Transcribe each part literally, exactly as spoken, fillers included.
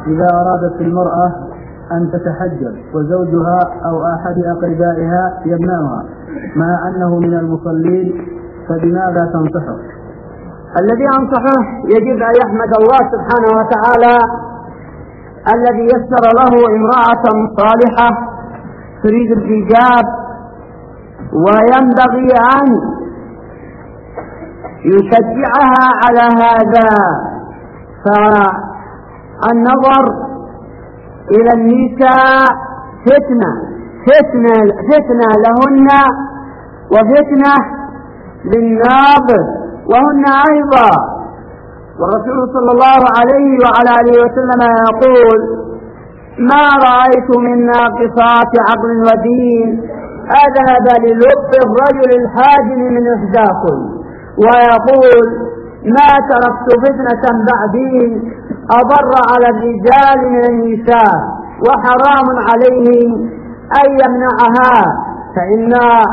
إذا أرادت المرأة أن تتحجب وزوجها أو أحد أقربائها يمنعها مع أنه من المصلين، فبماذا تنصحه؟ الذي أنصحه يجب أن يحمد الله سبحانه وتعالى الذي يسر له امرأة صالحة تريد الحجاب، وينبغي أن يشجعها على هذا. فالنظر إلى النساء فتنة فتنة فتنة لهن وفتنة للناظر وهن أيضا. والرسول صلى الله عليه وعلى آله وسلم يقول: ما رأيت من ناقصات عقل ودين أذهب للب الرجل الحاجم من إحداكم. ويقول: ما تركت فتنة بعدي أضر على الرجال من النساء، وحرام عليهم أن يمنعها، فإن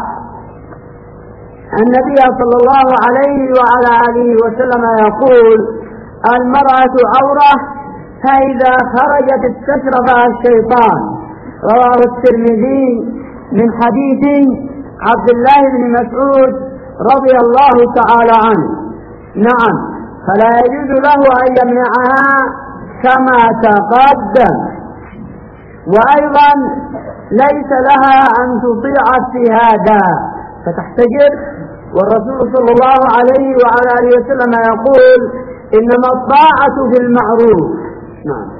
النبي صلى الله عليه وعلى آله وسلم يقول: المرأة عورة، فإذا خرجت استشرفها الشيطان. رواه الترمذي من حديث عبد الله بن مسعود رضي الله تعالى عنه. نعم، فلا يجوز له أن يمنعها كما تقدم، وأيضا ليس لها أن تطيع في هذا فتحتجر. والرسول صلى الله عليه وعلى آله وسلم يقول: إنما الطاعة في المعروف. نعم.